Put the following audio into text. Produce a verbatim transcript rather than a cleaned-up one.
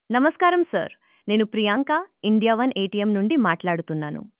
నమస్కారం సార్. నేను Priyanka India one ATM నుండి మాట్లాడుతున్నాను.